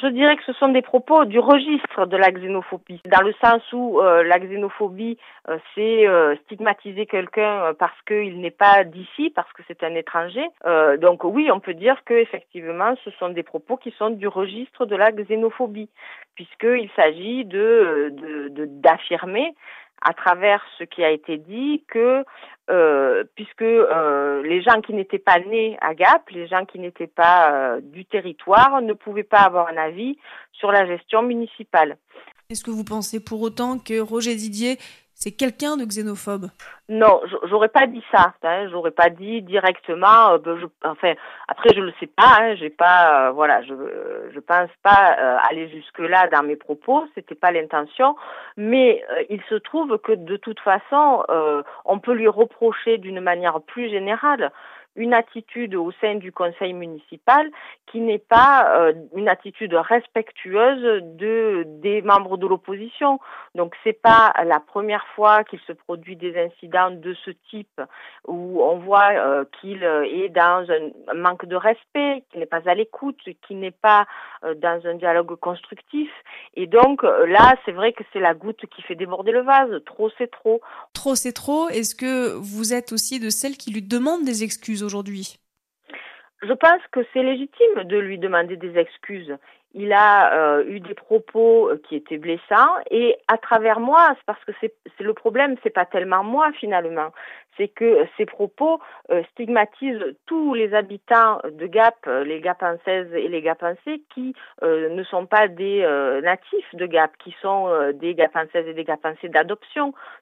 Je dirais que ce sont des propos du registre de la xénophobie, dans le sens où la xénophobie, c'est stigmatiser quelqu'un parce qu'il n'est pas d'ici, parce que c'est un étranger. Donc oui, on peut dire que effectivement, ce sont des propos qui sont du registre de la xénophobie, puisqu'il s'agit d'affirmer à travers ce qui a été dit que puisque les gens qui n'étaient pas nés à Gap, les gens qui n'étaient pas du territoire, ne pouvaient pas avoir un avis sur la gestion municipale. Est-ce que vous pensez pour autant que Roger Didier, c'est quelqu'un de xénophobe? Non, j'aurais pas dit ça. Hein, j'aurais pas dit directement. Enfin, après je le sais pas. Hein, j'ai pas. Voilà, je pense pas aller jusque là dans mes propos. C'était pas l'intention. Mais il se trouve que de toute façon, on peut lui reprocher d'une manière plus générale une attitude au sein du conseil municipal qui n'est pas une attitude respectueuse des membres de l'opposition. Donc c'est pas la première fois qu'il se produit des incidents de ce type où on voit qu'il est dans un manque de respect, qu'il n'est pas à l'écoute, qu'il n'est pas dans un dialogue constructif. Et donc là, c'est vrai que c'est la goutte qui fait déborder le vase. Trop, c'est trop. Trop, c'est trop. Est-ce que vous êtes aussi de celles qui lui demandent des excuses aujourd'hui? Je pense que c'est légitime de lui demander des excuses. Il a eu des propos qui étaient blessants et à travers moi, c'est parce que c'est le problème, c'est pas tellement moi finalement, c'est que ces propos stigmatisent tous les habitants de Gap, les Gapençaises et les Gapençais qui ne sont pas des natifs de Gap, qui sont des Gapençaises et des Gapençais d'adoption.